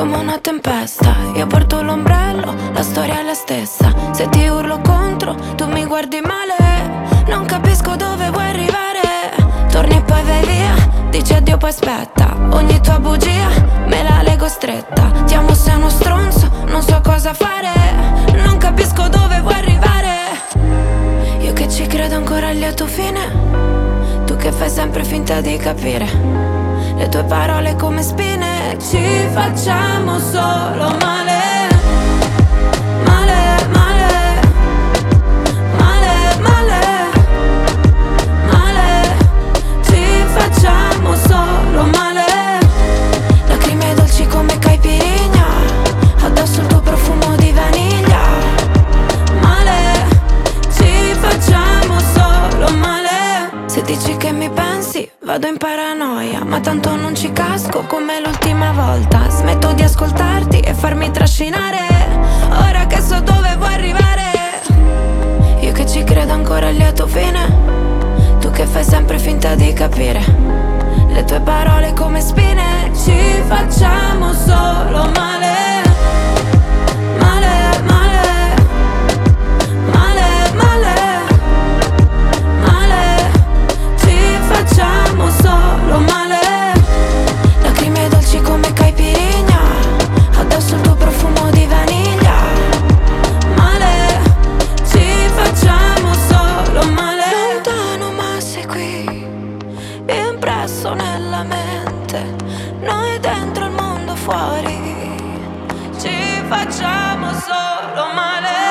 come una tempesta. Io porto l'ombrello, la storia è la stessa. Se ti urlo contro, tu mi guardi male. Non capisco dove vuoi arrivare. Torni e poi vai via, dici addio poi aspetta. Ogni tua bugia me la leggo stretta. Ti amo, sei uno stronzo, non so cosa fare. Non capisco dove vuoi arrivare. Io che ci credo ancora al lieto fine, tu che fai sempre finta di capire. Le tue parole come spine, ci facciamo solo male. Male, male, male, male, male, ci facciamo solo male. Lacrime dolci come caipirinha, addosso il tuo profumo di vaniglia. Male, ci facciamo solo male. Se dici che mi pensi, vado in paranoia, ma tanto non ci casco come l'ultima volta. Smetto di ascoltarti e farmi trascinare, ora che so dove vuoi arrivare. Io che ci credo ancora al lieto fine, tu che fai sempre finta di capire. Le tue parole come spine, ci facciamo solo male. Male, male, male, male, male, ci facciamo solo male. Lacrime dolci come caipirinha, addosso il tuo profumo di vaniglia. Male, ci facciamo solo male. Lontano ma sei qui, impresso nella mente. Noi dentro il mondo fuori, ci facciamo solo male.